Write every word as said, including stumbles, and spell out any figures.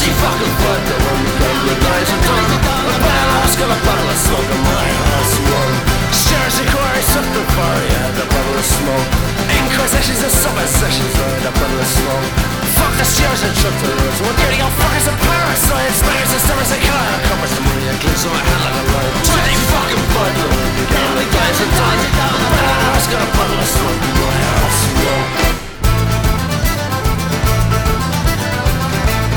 she fucking fucked the one who gave me guys and done. A bad ass got a bottle of smoke in my house one. Shares inquiry, something for you, the bottle of smoke. Inquisitions and submissions, the bottle of smoke. Fuck the stairs and shut the roads.